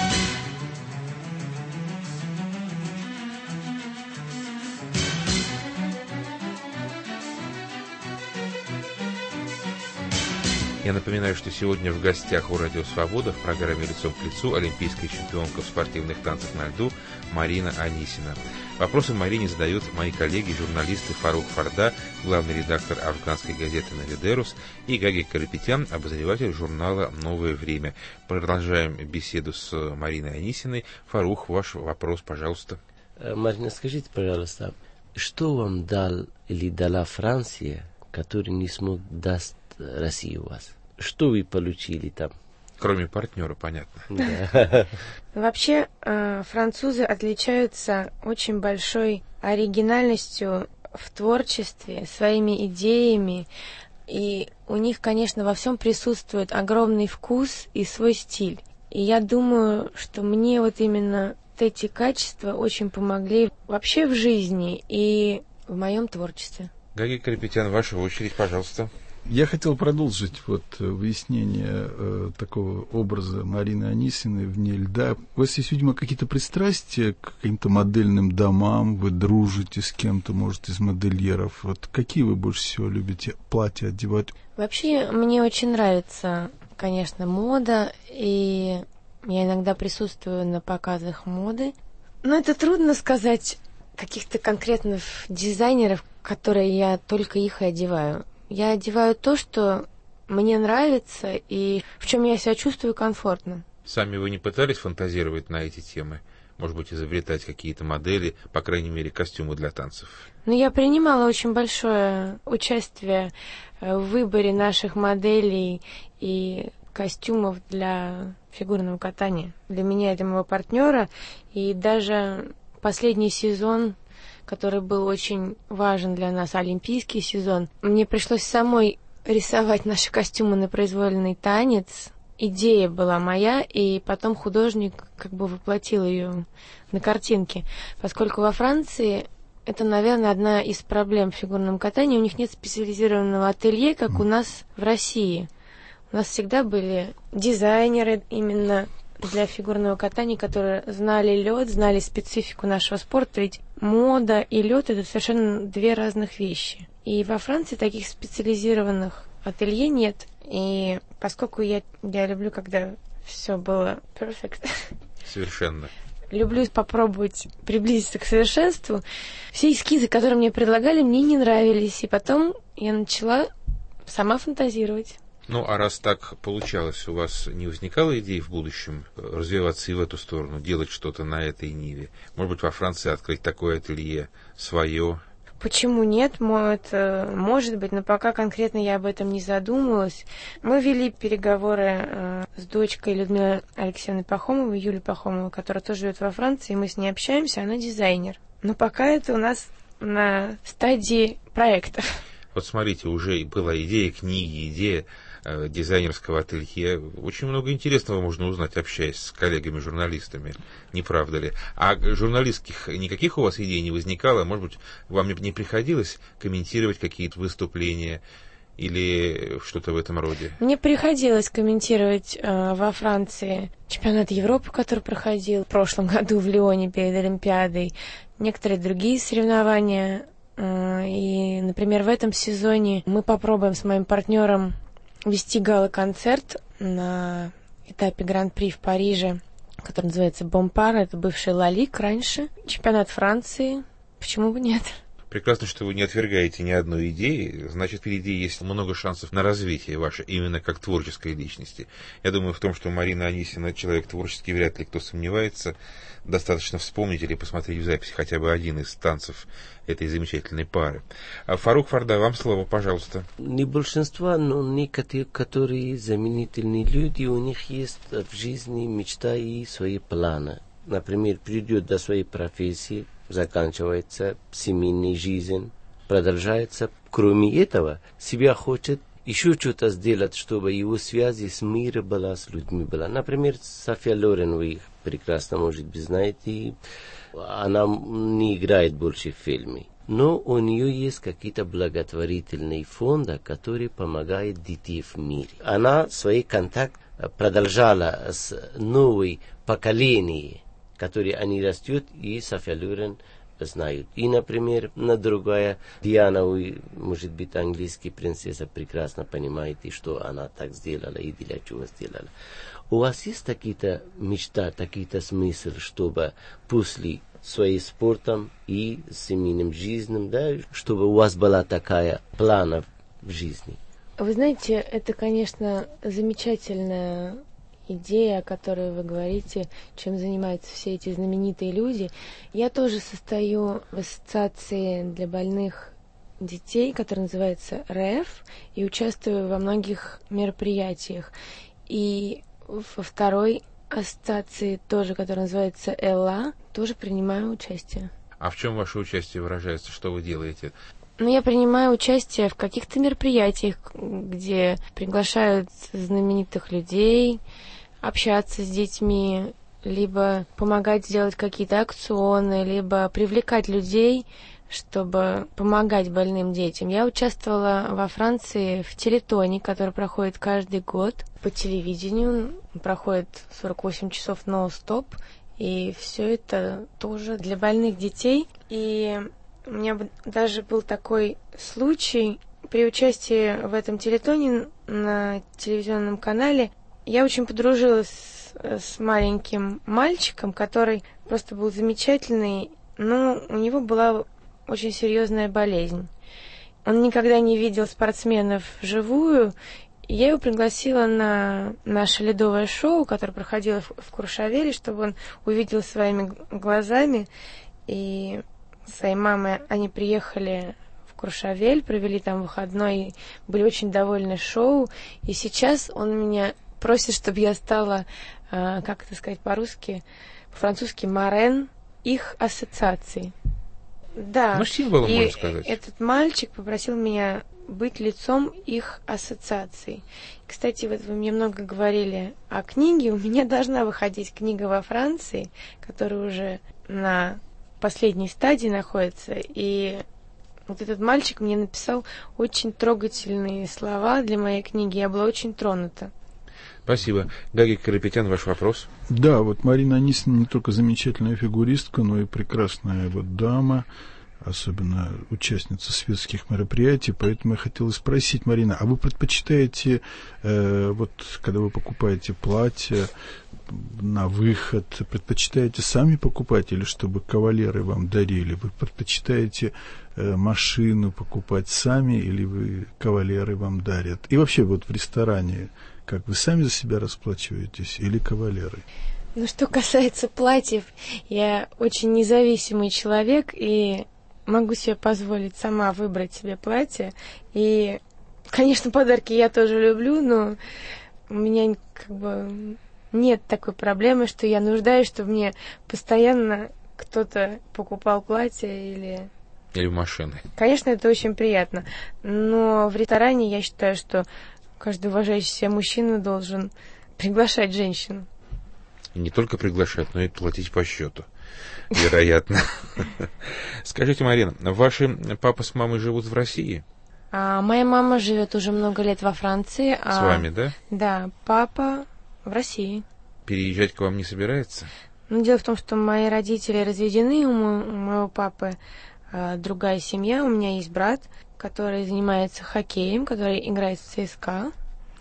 Я напоминаю, что сегодня в гостях у Радио Свобода в программе «Лицом к лицу» олимпийская чемпионка в спортивных танцах на льду Марина Анисина. Вопросы Марине задают мои коллеги, журналисты Фарух Фарда, главный редактор афганской газеты «Навидерус», и Гагик Карапетян, обозреватель журнала «Новое время». Продолжаем беседу с Мариной Анисиной. Фарух, ваш вопрос, пожалуйста. Марина, скажите, пожалуйста, что вам дал или дала Франция, который не смог дать России у вас? Что вы получили там? Кроме партнера, понятно. Да. Вообще, французы отличаются очень большой оригинальностью в творчестве, своими идеями. И у них, конечно, во всем присутствует огромный вкус и свой стиль. И я думаю, что мне вот именно эти качества очень помогли вообще в жизни и в моем творчестве. Гагик Карапетян, ваша очередь, пожалуйста. Я хотел продолжить вот выяснение э, такого образа Марины Анисиной вне льда. У вас есть, видимо, какие-то пристрастия к каким-то модельным домам, вы дружите с кем-то, может, из модельеров. Вот какие вы больше всего любите платья одевать? Вообще, мне очень нравится, конечно, мода, и я иногда присутствую на показах моды. Но это трудно сказать каких-то конкретных дизайнеров, которые я только их и одеваю. Я одеваю то, что мне нравится и в чем я себя чувствую комфортно. Сами вы не пытались фантазировать на эти темы? Может быть, изобретать какие-то модели, по крайней мере, костюмы для танцев? Ну, я принимала очень большое участие в выборе наших моделей и костюмов для фигурного катания. Для меня и для моего партнера. И даже последний сезон, который был очень важен для нас, олимпийский сезон, мне пришлось самой рисовать наши костюмы на произвольный танец. Идея была моя, и потом художник как бы воплотил ее на картинке. Поскольку во Франции это, наверное, одна из проблем в фигурном катании. У них нет специализированного ателье, как у нас в России. У нас всегда были дизайнеры именно для фигурного катания, которые знали лед, знали специфику нашего спорта. Ведь мода и лед — это совершенно две разных вещи. И во Франции таких специализированных ателье нет. И поскольку я, я люблю, когда все было perfect. Совершенно. Люблю попробовать приблизиться к совершенству. Все эскизы, которые мне предлагали, мне не нравились. И потом я начала сама фантазировать. Ну, а раз так получалось, у вас не возникало идей в будущем развиваться и в эту сторону, делать что-то на этой ниве? Может быть, во Франции открыть такое ателье свое? Почему нет? Это может быть, но пока конкретно я об этом не задумывалась. Мы вели переговоры э, с дочкой Людмилы Алексеевны Пахомовой, Юлией Пахомовой, которая тоже живет во Франции, и мы с ней общаемся, она дизайнер. Но пока это у нас на стадии проекта. Вот смотрите, уже была идея книги, идея э, дизайнерского ателье. Очень много интересного можно узнать, общаясь с коллегами-журналистами, не правда ли? А журналистских никаких у вас идей не возникало? Может быть, вам не приходилось комментировать какие-то выступления или что-то в этом роде? Мне приходилось комментировать э, во Франции чемпионат Европы, который проходил в прошлом году в Лионе перед Олимпиадой, некоторые другие соревнования. И, например, в этом сезоне мы попробуем с моим партнером вести гала-концерт на этапе Гран-при в Париже, который называется «Бомпар». Это бывший Лалик раньше. Чемпионат Франции. Почему бы нет? Прекрасно, что вы не отвергаете ни одной идеи. Значит, впереди есть много шансов на развитие ваше, именно как творческой личности. Я думаю, в том, что Марина Анисина человек творческий, вряд ли кто сомневается. Достаточно вспомнить или посмотреть в записи хотя бы один из танцев этой замечательной пары. А Фарук Фарда, вам слово, пожалуйста. Не большинство, но некоторые, которые знаменитые люди, у них есть в жизни мечта и свои планы. Например, придет до своей профессии, заканчивается семейная жизнь, продолжается. Кроме этого, себя хочет еще что-то сделать, чтобы его связи с миром была, с людьми была. Например, София Лорен, вы их прекрасно, может быть, знаете, она не играет больше в фильме. Но у нее есть какие-то благотворительные фонды, которые помогают детям в мире. Она свой контакт продолжала с новым поколением, которые они растут, и София Лорен знают. И, например, на другая Диана, вы, может быть, английская принцесса, прекрасно понимаете, что она так сделала и для чего сделала. У вас есть какие-то мечта, какие-то смысл, чтобы после своим спортом и семейным жизнью, да, чтобы у вас была такая плана в жизни? Вы знаете, это, конечно, замечательная идея, о которой вы говорите, чем занимаются все эти знаменитые люди. Я тоже состою в ассоциации для больных детей, которая называется РЭФ, и участвую во многих мероприятиях. И во второй ассоциации, тоже, которая называется ЭЛА, тоже принимаю участие. А в чем ваше участие выражается? Что вы делаете? Ну, я принимаю участие в каких-то мероприятиях, где приглашают знаменитых людей, общаться с детьми, либо помогать сделать какие-то акционы, либо привлекать людей, чтобы помогать больным детям. Я участвовала во Франции в телетоне, который проходит каждый год по телевидению, проходит сорок восемь часов нон-стоп, и все это тоже для больных детей. И у меня даже был такой случай при участии в этом телетоне на телевизионном канале. Я очень подружилась с, с маленьким мальчиком, который просто был замечательный, но у него была очень серьезная болезнь. Он никогда не видел спортсменов вживую. Я его пригласила на наше ледовое шоу, которое проходило в, в Куршавеле, чтобы он увидел своими глазами. И своей мамой они приехали в Куршавель, провели там выходной, были очень довольны шоу. И сейчас он меня просит, чтобы я стала, э, как это сказать по-русски, по-французски, марен их ассоциации. Да. Ну, символом, и можно сказать. Этот мальчик попросил меня быть лицом их ассоциации. Кстати, вот вы мне много говорили о книге. У меня должна выходить книга во Франции, которая уже на последней стадии находится. И вот этот мальчик мне написал очень трогательные слова для моей книги. Я была очень тронута. Спасибо. Гагик Карапетян, ваш вопрос. Да, вот Марина Анисина не только замечательная фигуристка, но и прекрасная вот дама, особенно участница светских мероприятий. Поэтому я хотел спросить, Марина, а вы предпочитаете, э, вот когда вы покупаете платье на выход, предпочитаете сами покупать или чтобы кавалеры вам дарили? Вы предпочитаете э, машину покупать сами или вы кавалеры вам дарят? И вообще вот в ресторане, как вы сами за себя расплачиваетесь или кавалеры? Ну, что касается платьев, я очень независимый человек и могу себе позволить сама выбрать себе платье. И, конечно, подарки я тоже люблю, но у меня как бы нет такой проблемы, что я нуждаюсь, чтобы мне постоянно кто-то покупал платье или Или в машины? Конечно, это очень приятно. Но в ресторане я считаю, что каждый уважающий себя мужчина должен приглашать женщину. И не только приглашать, но и платить по счету. Вероятно. Скажите, Марина, ваши папа с мамой живут в России? А моя мама живет уже много лет во Франции. С а... вами, да? Да, папа в России. Переезжать к вам не собирается? Ну, дело в том, что мои родители разведены, у, мо- у моего папы э, другая семья, у меня есть брат, который занимается хоккеем, который играет в ЦСКА.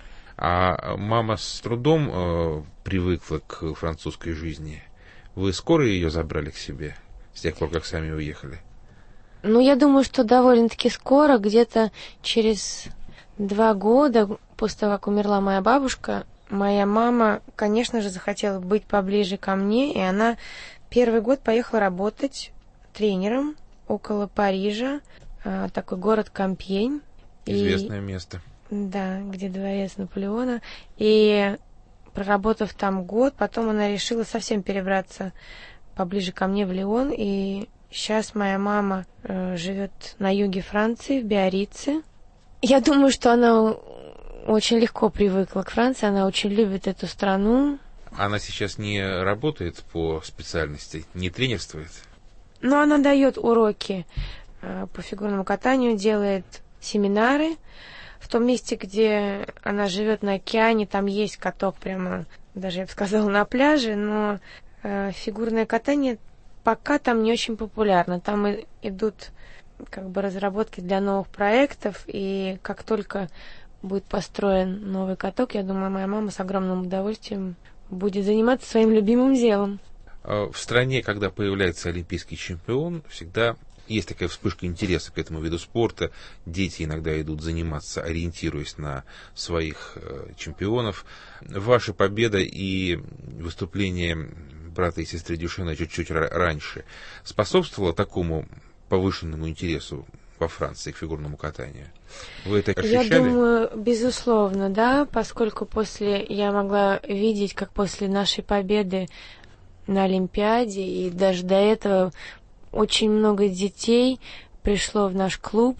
А мама с трудом э, привыкла к французской жизни. Вы скоро ее забрали к себе, с тех пор, как сами уехали? Ну, я думаю, что довольно-таки скоро, где-то через два года после того, как умерла моя бабушка, моя мама, конечно же, захотела быть поближе ко мне, и она первый год поехала работать тренером около Парижа, э, такой город Кампьень. Известное и... место. Да, где дворец Наполеона. И проработав там год, потом она решила совсем перебраться поближе ко мне в Лион. И сейчас моя мама э, живет на юге Франции, в Биаррице. Я думаю, что она очень легко привыкла к Франции, она очень любит эту страну. Она сейчас не работает по специальности, не тренерствует? Но она дает уроки э, по фигурному катанию, делает семинары. В том месте, где она живет на океане, там есть каток прямо, даже я бы сказала, на пляже, но э, фигурное катание пока там не очень популярно. Там и, идут как бы разработки для новых проектов, и как только будет построен новый каток, я думаю, моя мама с огромным удовольствием будет заниматься своим любимым делом. В стране, когда появляется олимпийский чемпион, всегда есть такая вспышка интереса к этому виду спорта. Дети иногда идут заниматься, ориентируясь на своих э, чемпионов. Ваша победа и выступление брата и сестры Дюшена чуть-чуть р- раньше способствовало такому повышенному интересу во Франции к фигурному катанию? Вы это ощущали? Я думаю, безусловно, да, поскольку после я могла видеть, как после нашей победы на Олимпиаде, и даже до этого очень много детей пришло в наш клуб,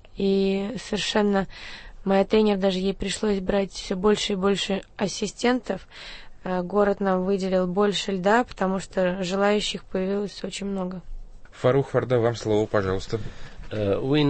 и совершенно моя тренер, даже ей пришлось брать все больше и больше ассистентов. Город нам выделил больше льда, потому что желающих появилось очень много. Фарух Фарда, вам слово, пожалуйста. Вы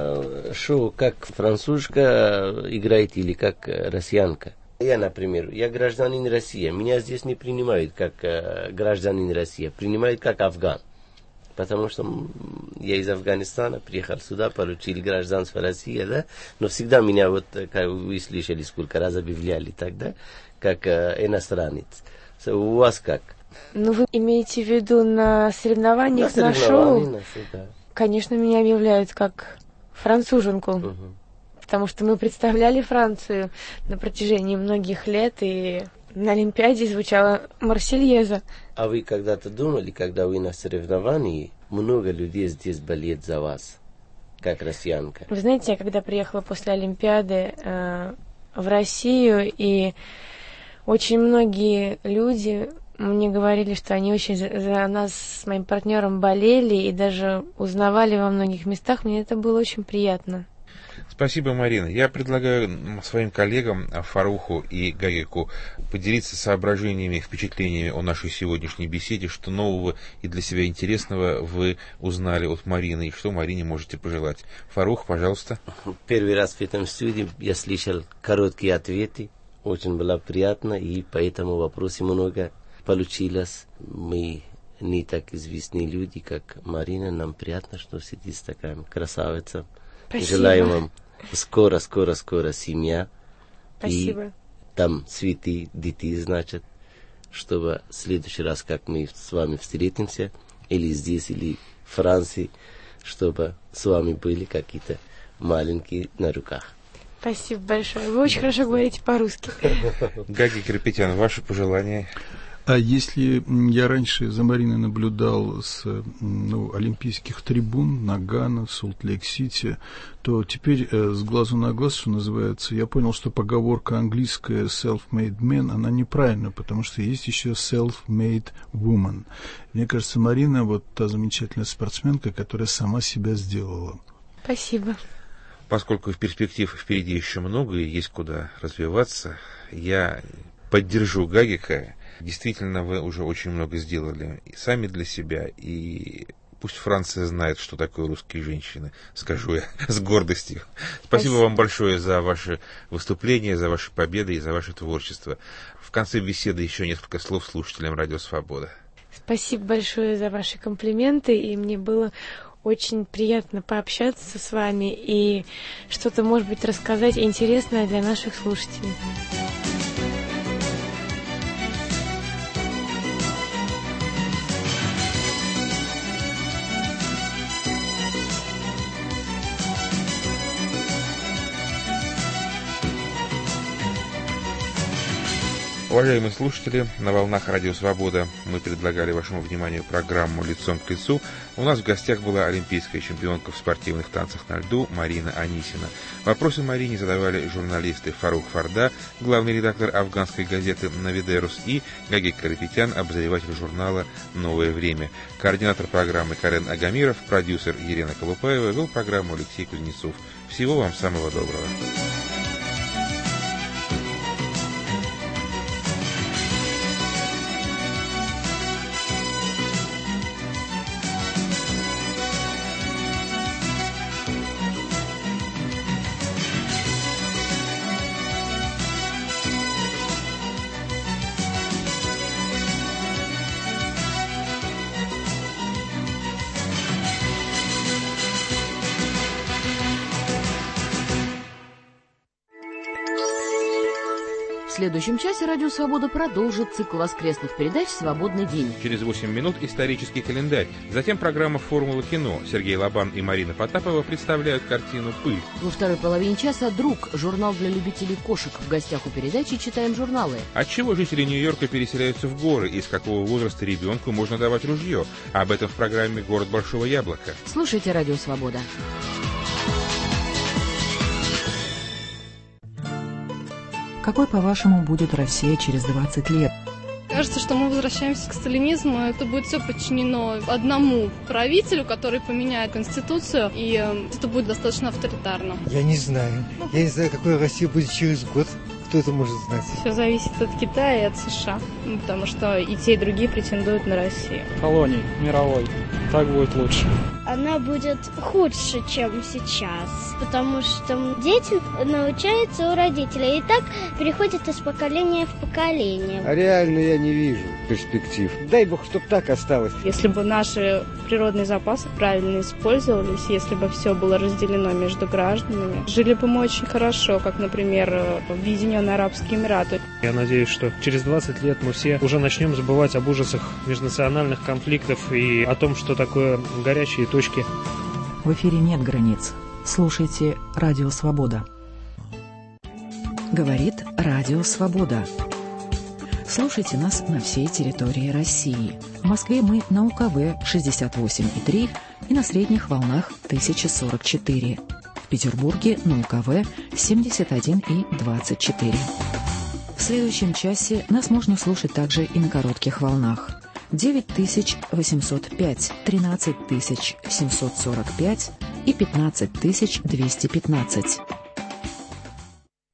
на шоу как францужка играете или как россиянка? Я, например, я гражданин России. Меня здесь не принимают как гражданин России, принимают как афган. Потому что я из Афганистана приехал сюда, получил гражданство России, да? Но всегда меня, вот, как вы слышали, сколько раз объявляли тогда, как иностранец. So, у вас как? Ну, вы имеете в виду на соревнованиях, на, на шоу? На шоу, да. Конечно, меня объявляют как француженку, uh-huh. потому что мы представляли Францию на протяжении многих лет, и на Олимпиаде звучала Марсельеза. А вы когда-то думали, когда вы на соревновании, много людей здесь болеет за вас, как россиянка? Вы знаете, я когда приехала после Олимпиады э, в Россию, и очень многие люди мне говорили, что они очень за, за нас с моим партнером болели и даже узнавали во многих местах. Мне это было очень приятно. Спасибо, Марина. Я предлагаю своим коллегам Фаруху и Гагику поделиться соображениями и впечатлениями о нашей сегодняшней беседе, что нового и для себя интересного вы узнали от Марины, и что Марине можете пожелать. Фарух, пожалуйста. Первый раз в этом студии я слышал короткие ответы. Очень было приятно, и по этому вопросу много получилось. Мы не так известные люди, как Марина. Нам приятно, что сидит такая красавица. Спасибо. Желаем вам скоро, скоро, скоро семья. Спасибо. И там цветы, детей, значит, чтобы в следующий раз, как мы с вами встретимся, или здесь, или в Франции, чтобы с вами были какие-то маленькие на руках. Спасибо большое. Вы очень хорошо говорите по-русски. Гаги Карапетян, ваши пожелания? А если я раньше за Мариной наблюдал с ну, олимпийских трибун Нагано, Солт-Лейк-Сити, то теперь э, с глазу на глаз, что называется, я понял, что поговорка английская self-made man, она неправильна, потому что есть еще self-made woman. Мне кажется, Марина вот та замечательная спортсменка, которая сама себя сделала. Спасибо. Поскольку в перспектив впереди еще много и есть куда развиваться, я поддержу Гагика. Действительно, вы уже очень много сделали и сами для себя, и пусть Франция знает, что такое русские женщины, скажу я с гордостью. Спасибо, Спасибо вам большое за ваши выступления, за ваши победы и за ваше творчество. В конце беседы еще несколько слов слушателям Радио Свобода. Спасибо большое за ваши комплименты, и мне было очень приятно пообщаться с вами и что-то, может быть, рассказать интересное для наших слушателей. Уважаемые слушатели, на волнах Радио Свобода мы предлагали вашему вниманию программу «Лицом к лицу». У нас в гостях была олимпийская чемпионка в спортивных танцах на льду Марина Анисина. Вопросы Марине задавали журналисты Фарух Фарда, главный редактор афганской газеты «Навидерус», и Гагик Карапетян, обозреватель журнала «Новое время». Координатор программы Карен Агамиров, продюсер Елена Колупаева, вел программу Алексей Кузнецов. Всего вам самого доброго. В следующем часе «Радио Свобода» продолжит цикл воскресных передач «Свободный день». Через восемь минут исторический календарь. Затем программа «Формула кино». Сергей Лобан и Марина Потапова представляют картину «Пыль». Во второй половине часа «Друг», журнал для любителей кошек. В гостях у передачи читаем журналы. Отчего жители Нью-Йорка переселяются в горы и с какого возраста ребенку можно давать ружье? Об этом в программе «Город Большого Яблока». Слушайте «Радио Свобода». Какой, по-вашему, будет Россия через двадцать лет? Кажется, что мы возвращаемся к сталинизму. Это будет все подчинено одному правителю, который поменяет конституцию, и это будет достаточно авторитарно. Я не знаю. Я не знаю, какой Россия будет через год. Кто это может знать? Все зависит от Китая и от США, потому что и те, и другие претендуют на Россию. Колоний мировой. Так будет лучше. Она будет худше, чем сейчас, потому что дети научаются у родителей, и так переходят из поколения в поколение. А реально я не вижу перспектив. Дай бог, чтоб так осталось. Если бы наши природные запасы правильно использовались, если бы все было разделено между гражданами, жили бы мы очень хорошо, как, например, в Объединенные Арабские Эмираты. Я надеюсь, что через двадцать лет мы все уже начнем забывать об ужасах межнациональных конфликтов и о том, что такое горячие точки. В эфире нет границ. Слушайте «Радио Свобода». Говорит «Радио Свобода». Слушайте нас на всей территории России. В Москве мы на УКВ шестьдесят восемь и три и на средних волнах тысяча сорок четыре. В Петербурге на УКВ семьдесят один и двадцать четыре. В следующем часе нас можно слушать также и на коротких волнах. девять тысяч восемьсот пять, тринадцать тысяч семьсот сорок пять и пятнадцать тысяч двести пятнадцать.